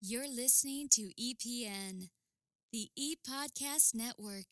You're listening to EPN, the ePodcast Network.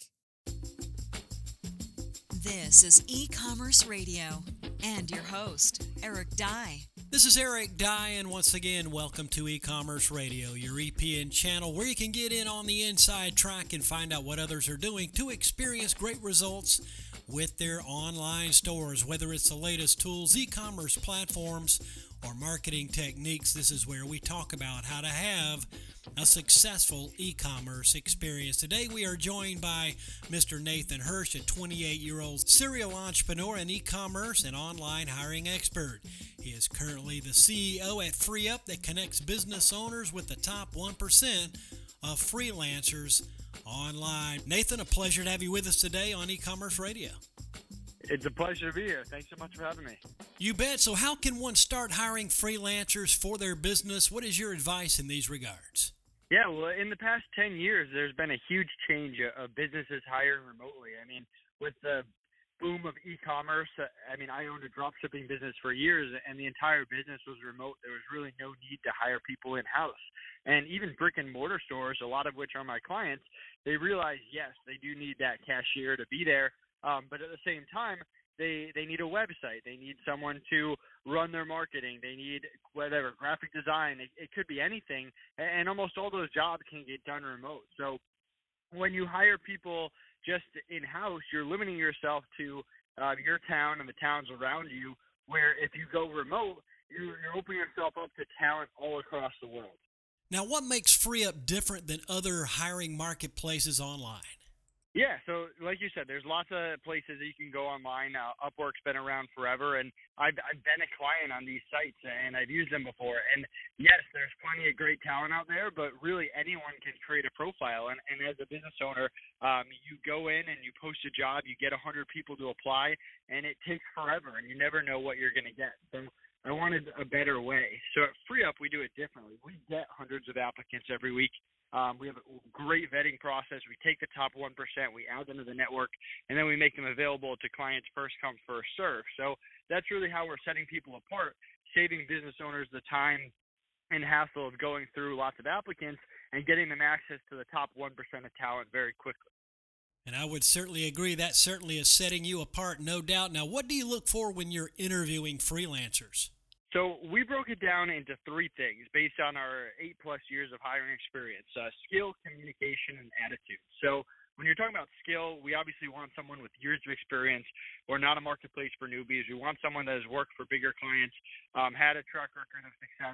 This is E-Commerce Radio and your host, Eric Dye. This is Eric Dye, and once again, welcome to E-Commerce Radio, your EPN channel where you can get in on the inside track and find out what others are doing to experience great results with their online stores. Whether it's the latest tools, e-commerce platforms, or marketing techniques, this is where we talk about how to have a successful e-commerce experience. Today we are joined by Mr. Nathan Hirsch, a 28-year-old serial entrepreneur and e-commerce and online hiring expert. He is currently the CEO at FreeUp that connects business owners with the top 1% of freelancers online. Nathan, a pleasure to have you with us today on E-Commerce Radio. It's a pleasure to be here. Thanks so much for having me. You bet. So how can one start hiring freelancers for their business? What is your advice in these regards? Yeah, well, in the past 10 years, there's been a huge change of businesses hiring remotely. I mean, with the boom of e-commerce, I owned a drop shipping business for years, and the entire business was remote. There was really no need to hire people in-house. And even brick and mortar stores, a lot of which are my clients, they realize, yes, they do need that cashier to be there. But at the same time, they need a website. They need someone to run their marketing. They need whatever, graphic design. It could be anything. And almost all those jobs can get done remote. So when you hire people just in-house, you're limiting yourself to your town and the towns around you, where if you go remote, you're opening yourself up to talent all across the world. Now, what makes FreeUp different than other hiring marketplaces online? Yeah, so like you said, there's lots of places that you can go online. Upwork's been around forever, and I've been a client on these sites, and I've used them before. And yes, there's plenty of great talent out there, but really anyone can create a profile. And as a business owner, you go in and you post a job, you get 100 people to apply, and it takes forever, and you never know what you're going to get. So I wanted a better way. So at FreeUp, we do it differently. We get hundreds of applicants every week. We have a great vetting process. We take the top 1%, we add them to the network, and then we make them available to clients first come, first serve. So that's really how we're setting people apart, saving business owners the time and hassle of going through lots of applicants and getting them access to the top 1% of talent very quickly. And I would certainly agree. That certainly is setting you apart, no doubt. Now, what do you look for when you're interviewing freelancers? So we broke it down into three things based on our 8+ years of hiring experience: skill, communication, and attitude. So when you're talking about skill, we obviously want someone with years of experience. We're not a marketplace for newbies. We want someone that has worked for bigger clients, had a track record of success.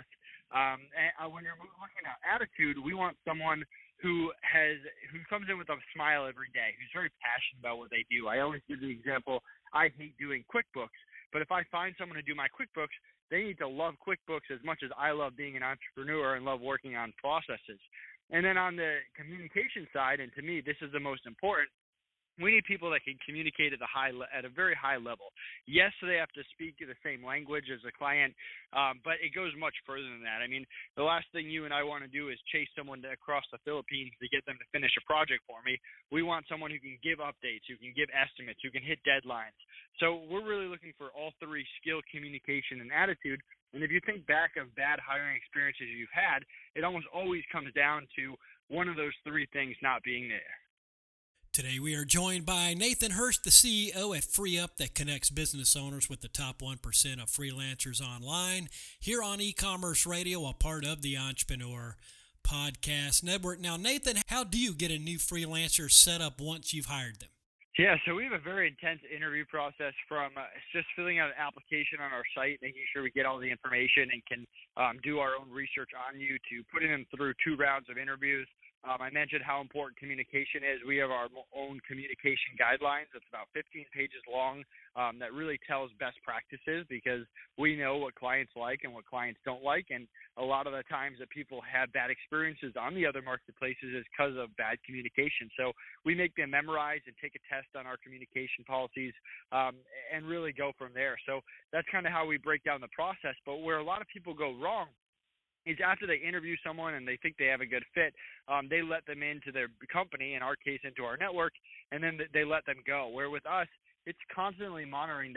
And when you're looking at attitude, we want someone who comes in with a smile every day, who's very passionate about what they do. I always give the example, I hate doing QuickBooks, but if I find someone to do my QuickBooks, they need to love QuickBooks as much as I love being an entrepreneur and love working on processes. And then on the communication side, and to me, this is the most important, we need people that can communicate at a very high level. Yes, they have to speak the same language as a client, but it goes much further than that. I mean, the last thing you and I want to do is chase someone across the Philippines to get them to finish a project for me. We want someone who can give updates, who can give estimates, who can hit deadlines. So we're really looking for all three: skill, communication, and attitude. And if you think back of bad hiring experiences you've had, it almost always comes down to one of those three things not being there. Today we are joined by Nathan Hirsch, the CEO at FreeUp that connects business owners with the top 1% of freelancers online, here on E-Commerce Radio, a part of the Entrepreneur Podcast Network. Now, Nathan, how do you get a new freelancer set up once you've hired them? Yeah, so we have a very intense interview process from just filling out an application on our site, making sure we get all the information and can do our own research on you, to putting them through 2 rounds of interviews. I mentioned how important communication is. We have our own communication guidelines. It's about 15 pages long that really tells best practices, because we know what clients like and what clients don't like. And a lot of the times that people have bad experiences on the other marketplaces is because of bad communication. So we make them memorize and take a test on our communication policies and really go from there. So that's kind of how we break down the process. But where a lot of people go wrong is after they interview someone and they think they have a good fit, they let them into their company, in our case into our network, and then they let them go. Where with us, it's constantly monitoring them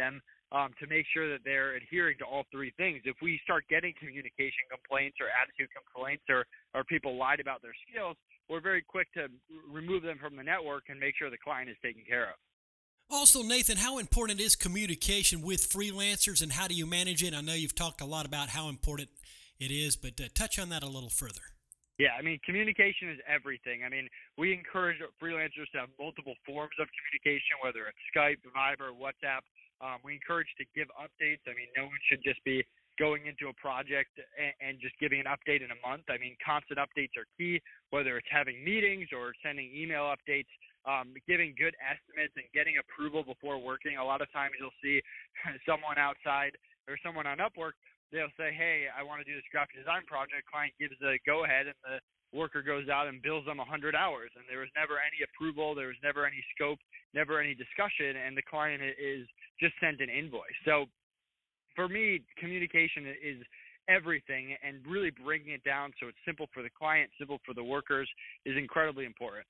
to make sure that they're adhering to all three things. If we start getting communication complaints or attitude complaints or people lied about their skills, we're very quick to remove them from the network and make sure the client is taken care of. Also, Nathan, how important is communication with freelancers, and how do you manage it? I know you've talked a lot about how important it is, but touch on that a little further. Yeah, I mean, communication is everything. I mean, we encourage freelancers to have multiple forms of communication, whether it's Skype, Viber, WhatsApp. We encourage to give updates. I mean, no one should just be going into a project and just giving an update in a month. I mean, constant updates are key, whether it's having meetings or sending email updates, giving good estimates and getting approval before working. A lot of times you'll see someone outside or someone on Upwork, they'll say, hey, I want to do this graphic design project. Client gives the go-ahead, and the worker goes out and bills them 100 hours. And there was never any approval. There was never any scope, never any discussion, and the client is just sent an invoice. So for me, communication is everything, and really breaking it down so it's simple for the client, simple for the workers is incredibly important.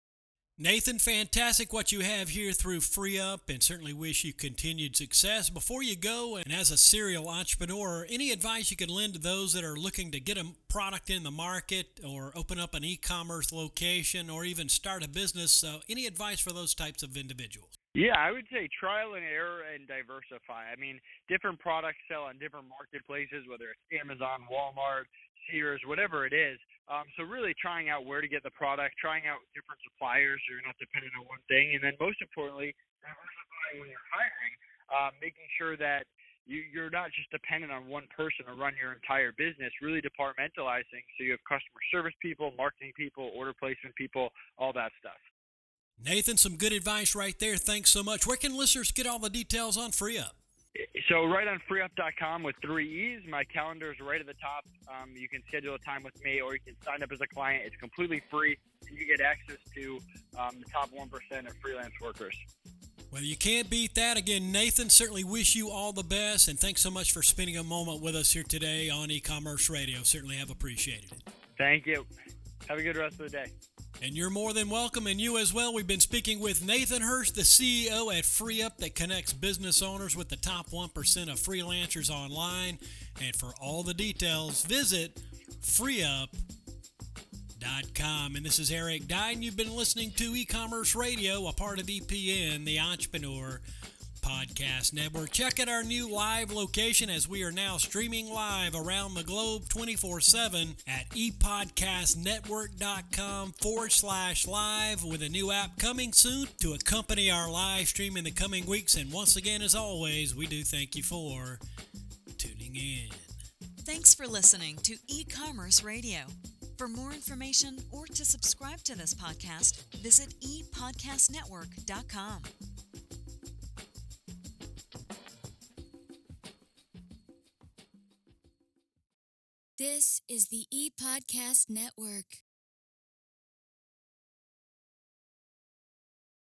Nathan, fantastic what you have here through FreeUp, and certainly wish you continued success. Before you go, and as a serial entrepreneur, any advice you could lend to those that are looking to get a product in the market or open up an e-commerce location or even start a business? Any advice for those types of individuals? Yeah, I would say trial and error and diversify. I mean, different products sell on different marketplaces, whether it's Amazon, Walmart, Sears, whatever it is. So really trying out where to get the product, trying out different suppliers so you're not dependent on one thing, and then most importantly, diversifying when you're hiring, making sure that you're not just dependent on one person to run your entire business, really departmentalizing so you have customer service people, marketing people, order placement people, all that stuff. Nathan, some good advice right there. Thanks so much. Where can listeners get all the details on FreeUp? So right on freeup.com with 3 E's. My calendar is right at the top. You can schedule a time with me, or you can sign up as a client. It's completely free, and you get access to the top 1% of freelance workers. Well, you can't beat that. Again, Nathan, certainly wish you all the best, and thanks so much for spending a moment with us here today on E-Commerce Radio. Certainly have appreciated it. Thank you. Have a good rest of the day. And you're more than welcome, and you as well. We've been speaking with Nathan Hurst, the CEO at FreeUp, that connects business owners with the top 1% of freelancers online. And for all the details, visit freeup.com. And this is Eric Dye, and you've been listening to E-Commerce Radio, a part of EPN, the Entrepreneur Podcast Network. Check out our new live location, as we are now streaming live around the globe 24/7 at epodcastnetwork.com/live, with a new app coming soon to accompany our live stream in the coming weeks. And once again, as always, we do thank you for tuning in. Thanks for listening to E-Commerce Radio. For more information or to subscribe to this podcast, visit epodcastnetwork.com. This is the ePodcast Network.